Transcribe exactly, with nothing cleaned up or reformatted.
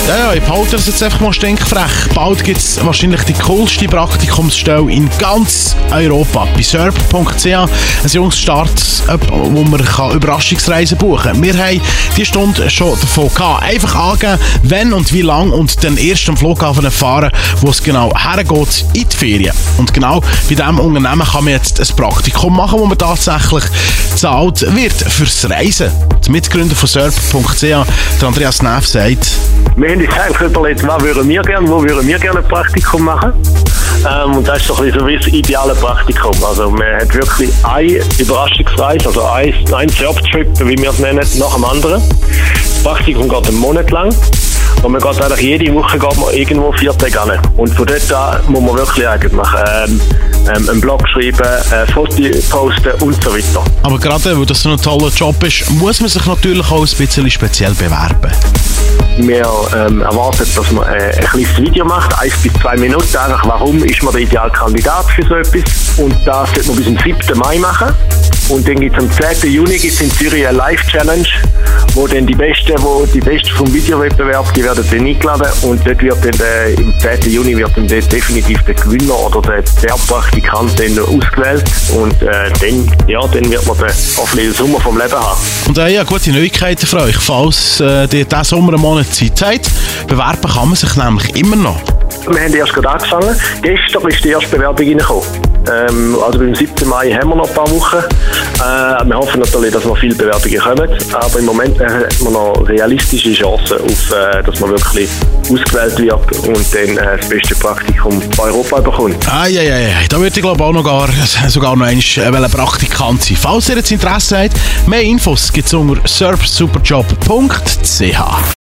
Ja, ja, ich behalte das jetzt einfach mal stinkfrech. Bald gibt es wahrscheinlich die coolste Praktikumsstelle in ganz Europa. Bei serp punkt c h, ein junges Start-up, wo man kann Überraschungsreisen buchen kann. Wir haben diese Stunde schon davon gehabt. Einfach angeben, wenn und wie lang und dann erst am Flughafen erfahren, wo es genau hergeht in die Ferien. Und genau bei diesem Unternehmen kann man jetzt ein Praktikum machen, wo man tatsächlich bezahlt wird fürs Reisen. Der Mitgründer von serp punkt c h, der Andreas Neff, sagt: Wir haben uns eigentlich überlegt, was würden wir gerne, wo würden wir gerne ein Praktikum machen. Ähm, und das ist so ein bisschen so wie das ideale Praktikum. Also man hat wirklich eine Überraschungsreise, also ein, ein Surftrip, wie wir es nennen, nach dem anderen. Das Praktikum geht einen Monat lang. Und man geht eigentlich jede Woche geht man irgendwo vier Tage an. Und von dort an muss man wirklich eigentlich ähm, ähm, einen Blog schreiben, äh, Fotos posten und so weiter. Aber gerade weil das so ein toller Job ist, muss man sich natürlich auch ein bisschen speziell bewerben. Wir ähm, erwarten, dass man äh, ein kleines Video macht, eins bis zwei Minuten, einfach warum ist man der ideale Kandidat für so etwas. Und das sollte man bis zum siebten Mai machen. Und dann gibt es am zehnten Juni gibt's in Zürich eine Live-Challenge, wo dann die Besten, wo die Besten vom Videowettbewerb, die werden dann eingeladen. Und dort wird dann, äh, im zehnten Juni wird dann definitiv der Gewinner oder der, der Praktikant dann ausgewählt. Und äh, dann, ja, dann wird man den hoffentlich Sommer vom Leben haben. Und äh, ja, gute Neuigkeiten für euch. Falls äh, ihr diesen Sommer einen Monat Zeit habt, bewerben kann man sich nämlich immer noch. Wir haben erst gerade angefangen. Gestern ist die erste Bewerbung reingekommen. Ähm, also beim siebten Mai haben wir noch ein paar Wochen. Äh, wir hoffen natürlich, dass noch viele Bewerbungen kommen. Aber im Moment äh, hat man noch realistische Chancen, auf, äh, dass man wirklich ausgewählt wird und dann äh, das beste Praktikum bei Europa bekommt. Eieiei, da würde ich glaube auch noch gar, sogar noch einmal ein Praktikant sein. Falls ihr jetzt Interesse habt, mehr Infos gibt es unter serp superjob punkt c h.